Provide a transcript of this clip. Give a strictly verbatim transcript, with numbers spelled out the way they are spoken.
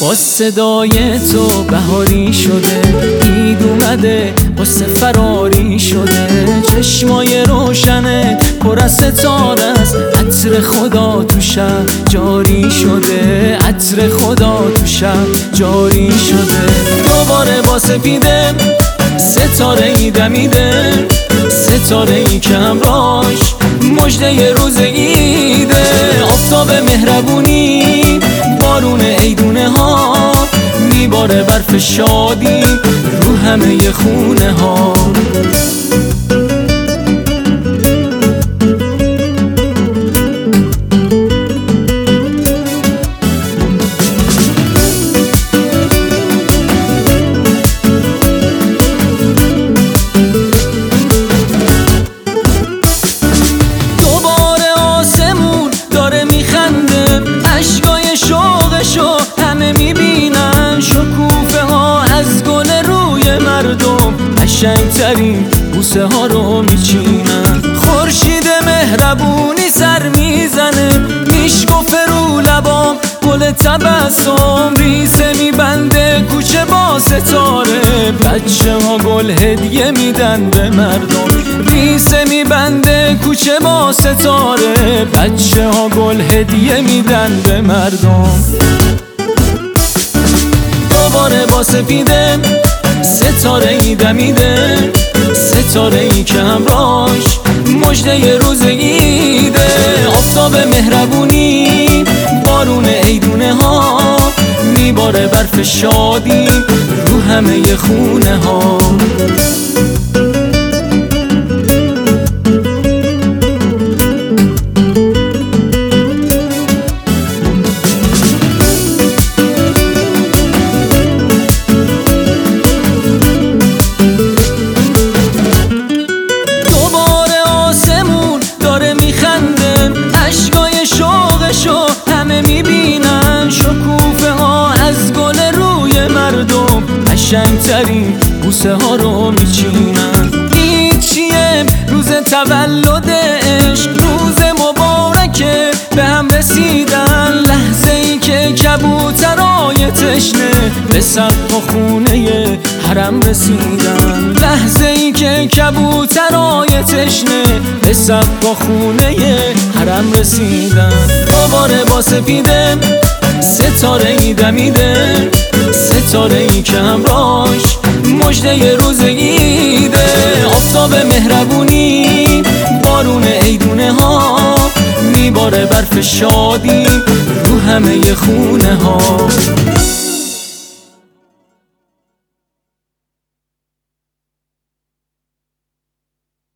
با صدای تو بهاری شده، عید اومده قصه فراری شده. چشمای روشنت پر از ستاره است، عطر خدا تو شب جاری شده، عطر خدا تو شب جاری شده. دوباره با سپیده ستاره ای دمیده، ستاره ای که همراهش مژده روز عیده. آفتاب مهربونی بارون عیدونه ها میباره برف شادی رو همه خونه ها. دوباره آسمون داره میخنده، اشکای شوقشو همه میبینن. شکوفه ها از گل روی مردم قشنگترین بوسه ها رو میچینن. خورشید مهربونی سر میزنه، میشکفه رو لبام گل تبسم. ریسه میبنده کوچه با ستاره، بچه ها گل هدیه میدن به مردم. ریسه میبنده کوچه با ستاره، بچه ها گل هدیه میدن به مردم. دوباره با سپیده ستاره ای دمیده، ستاره ای که همراهش مژده روز عیده. آفتاب مهربونی بارون عیدونه ها میباره برف شادی رو همه خونه ها. اشکای شوقشو همه میبینن، شکوفه ها از گل روی مردم قشنگترین بوسه ها رو میچینن. این چیه؟ روز تولد عشق، روز مبارکه به هم رسیدن. لحظه ای که کبوترای تشنه به سقف خونه حرم رسیدن. لحظه ای که کبوترای تشنه به سقف خونه حرم رسیدن. دوباره با سپیده ستاره ای دمیده، ستاره ای که همراهش مژده روز عیده. آفتاب مهربونی بارون عیدونه ها میباره برف شادی رو همه خونه ها.